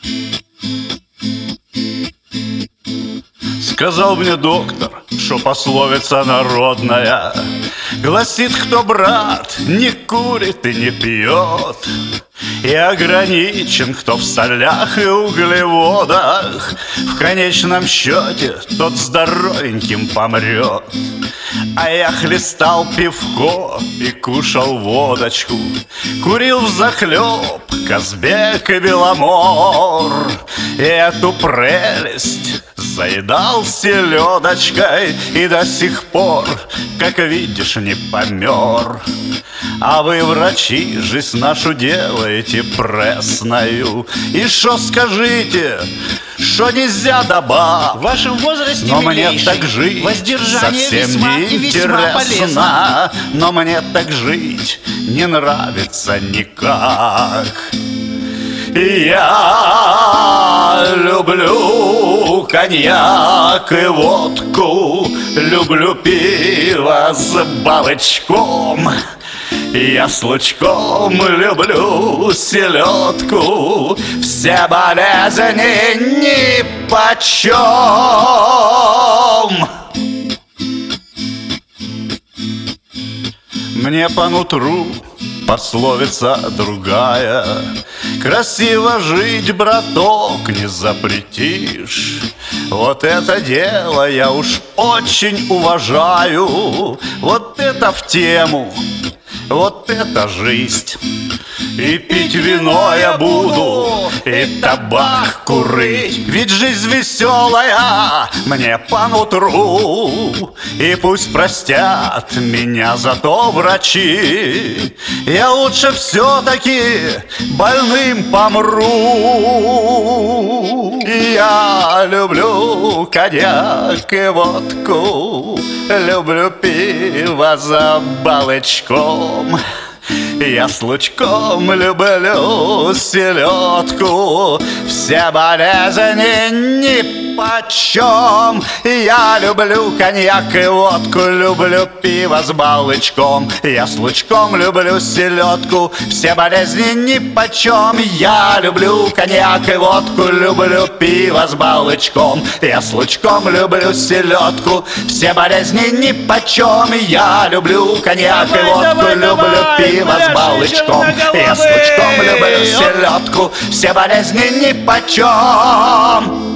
Сказал мне доктор, что пословица народная гласит: кто, брат, не курит и не пьет, и ограничен, кто в солях и углеводах, в конечном счете тот здоровеньким помрет. А я хлестал пивко и кушал водочку, курил взахлеб Казбек и Беломор, и эту прелесть заедал селедочкой и до сих пор, как видишь, не помер. А вы, врачи, жизнь нашу делаете пресною. И шо скажите, что нельзя добавить? В вашем возрасте, но мне милейший, так жить воздержание совсем весьма и весьма полезно. Но мне так жить не нравится никак. И я люблю коньяк и водку, люблю пиво с балычком. Я с лучком люблю селедку, все болезни нипочем. Мне по нутру пословица другая: красиво жить, браток, не запретишь. Вот это дело я уж очень уважаю. Вот это в тему, вот это жизнь. И пить вино я буду, и табак курить, ведь жизнь веселая мне по нутру. И пусть простят меня за то врачи, я лучше все-таки больным помру. И я люблю коньяк и водку, люблю пиво за балычком. Я с лучком люблю селедку, все болезни нипочем. Я люблю коньяк и водку, люблю пиво с балычком. Я с лучком люблю селедку, все болезни нипочем. Я люблю коньяк и водку, люблю пиво с балычком. Я с лучком люблю селедку, все болезни нипочем. Я люблю коньяк и водку, люблю пиво с балычком. Я с лучком люблю селедку, все болезни нипочем.